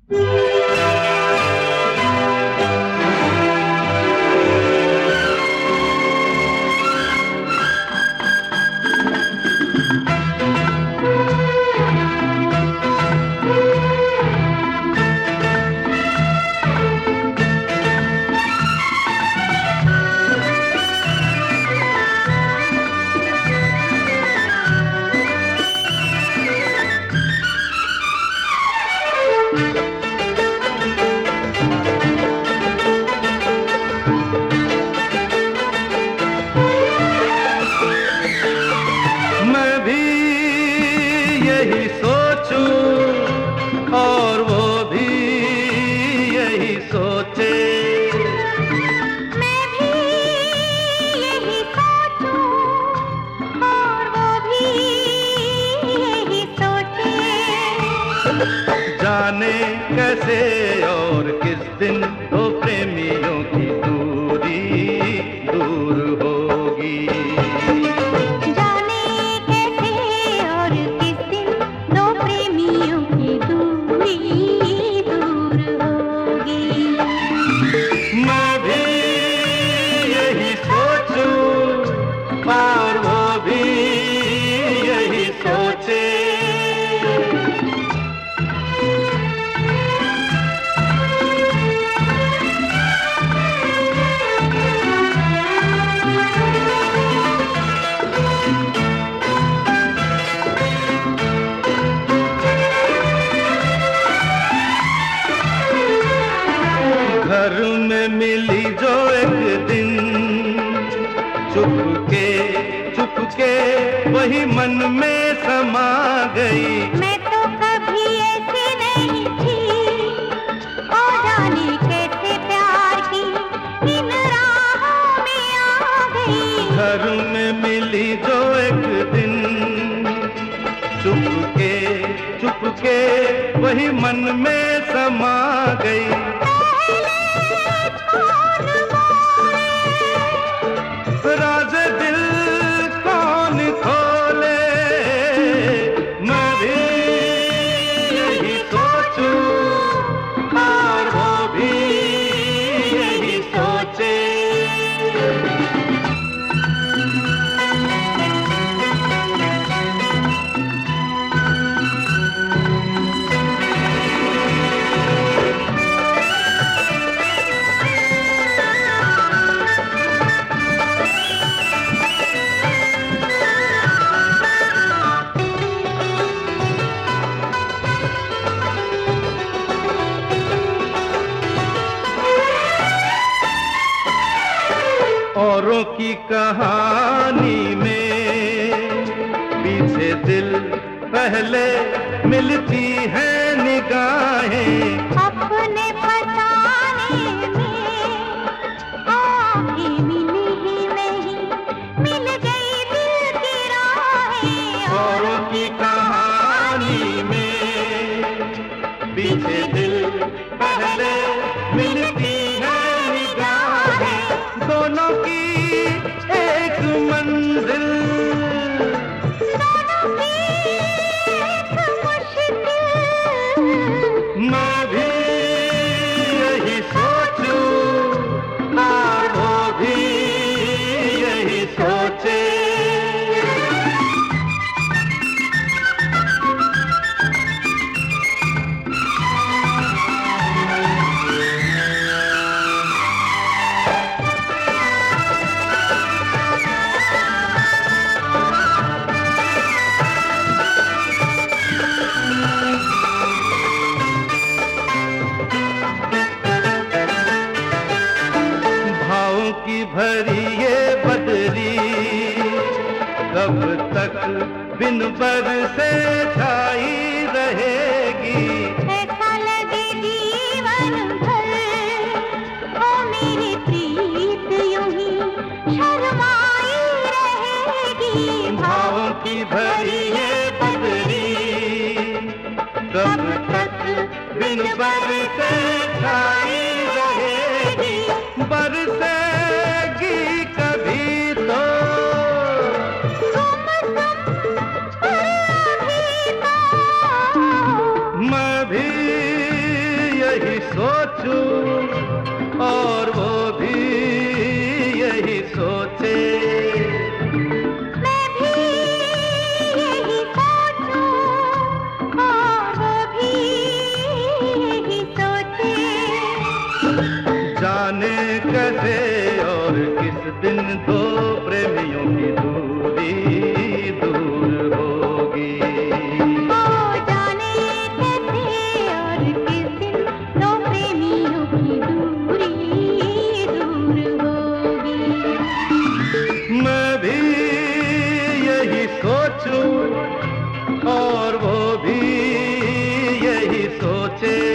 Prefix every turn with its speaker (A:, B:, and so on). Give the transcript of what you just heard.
A: और वो भी यही सोचे।
B: मैं भी यही सोचूं और वो भी यही सोचे।
A: जाने कैसे और किस दिन दो प्रेमियों की दूरी दूर होगी। और वो भी यही सोचे। घर में मिली जो एक दिन चुपके वही मन में समा गई।
B: मैं तो कभी ऐसी नहीं थी, ओ जाने कैसे प्यार की इन राहों में आ गई।
A: घर में मिली जो एक दिन चुपके वही मन में समा गई। राज दिल कौन खोले, मैं भी यही सोचूं और वो भी यही सोचे। औरों की कहानी में पीछे दिल पहले मिलती है निगाहें।
B: अपने फसाने में आँखें मिली ही नहीं, मिल गई दिल की राहें।
A: औरों की कहानी में पीछे दिल पहले मिलती है निगाहें। दोनों की एक मंजिल,
B: दोनों की एक मुश्किल।
A: मैं भी यही सोचूं और वो भी यही सोचे। की भरी ये बदरी कब तक बिन बरसे छाई रहेगी।
B: ऐसा लगे जीवन भर ओ मेरी प्रीत यूं ही शर्माई रहेगी।
A: भावों की भरी ये बदरी कब तक बिन बरसे छाई रहेगी। बरसेगी कभी तो मैं भी यही सोचूं और वो भी यही सोचे।
B: मैं भी यही सोचूं और वो भी यही सोचे।
A: जाने कैसे और किस दिन दो प्रेमियों की दूरी दूर होगी।
B: जाने कैसे और किस दिन दो प्रेमियों की दूरी दूर होगी।
A: मैं भी यही सोचूं और वो भी यही सोचे।